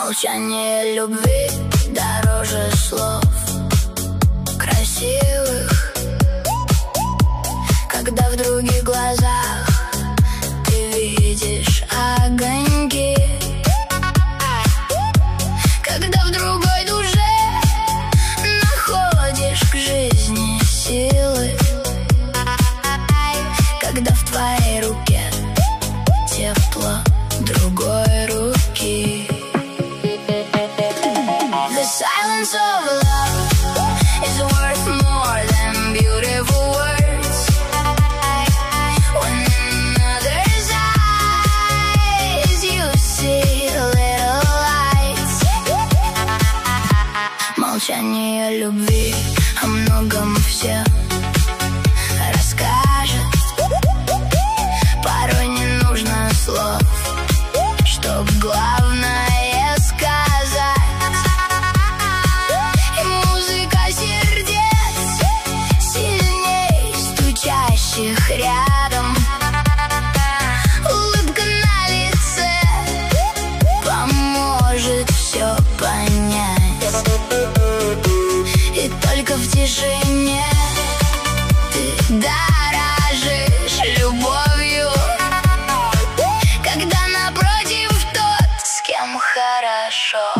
Молчание любви дороже слов красивых, когда в других глазах ты видишь огоньки, когда в другой душе находишь к жизни силы, когда в твоей руке тепло другой руки. The silence of love is worth more than beautiful words. When in others' eyes you see little lights. Молчание любви о многом все расскажет. Порой не нужно слов, чтоб главное сказать. И музыка сердец сильней стучащих рядом. Улыбка на лице поможет все понять. И только в тишине ты дорожишь любовью, когда напротив тот, с кем хорошо.